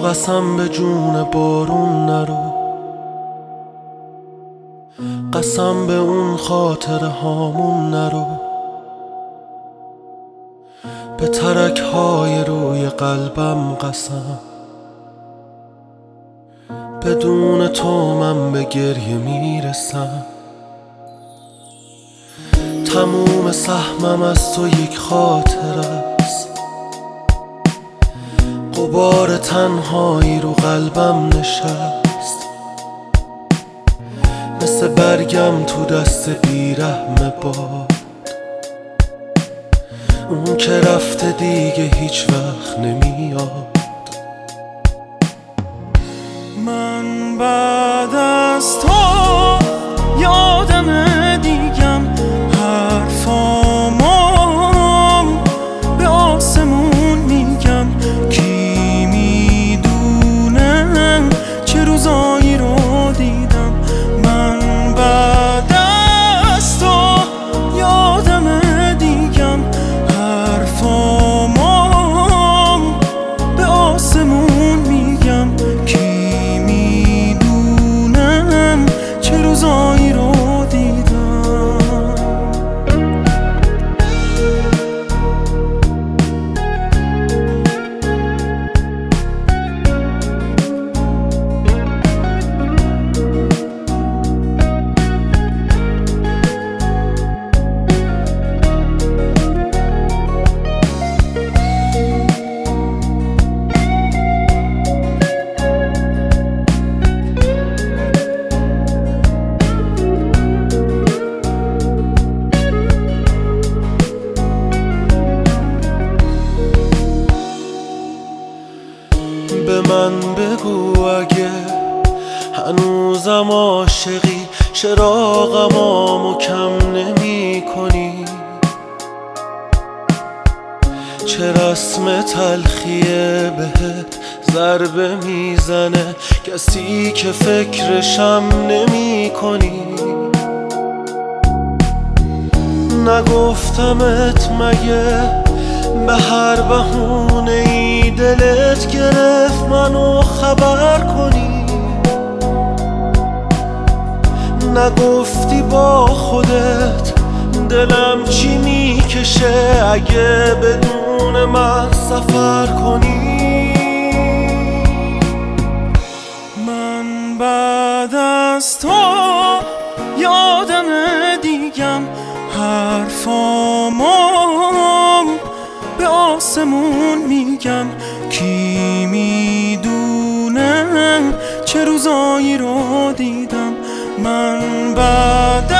قسم به جون بارون نرو، قسم به اون خاطره هامون نرو، به ترک های روی قلبم قسم، بدون تو من به گریه میرسم. تموم سهمم از تو یک خاطره است، غبار تنهایی رو قلبم نشست، مثل برگم تو دست بیرحم باد، اون که رفته دیگه هیچ وقت نمیاد. من بعد از تو یادم دیگم حرفامو به آسمون میگم، کی میدونه چه روزایی رو دیدم. من بعد از تو یادم دیگم حرفامو به آسمون میگم، کی میدونه چه روزایی رو دیدم. به من بگو اگه هنوزم عاشقی، چراغمو کم نمی کنی. چه رسم تلخیه بهت ضربه میزنه، کسی که فکرشم نمی کنی. نگفتمت مگه به هر بهونه ای دلت گرفت منو خبر کنی؟ نگفتی با خودت دلم چی میکشه اگه بدون من سفر کنی؟ من بعد از تو یادم دیگم حرفامو به آسمون میگم، کی میدونه چه روزایی رو دیدم. من بعد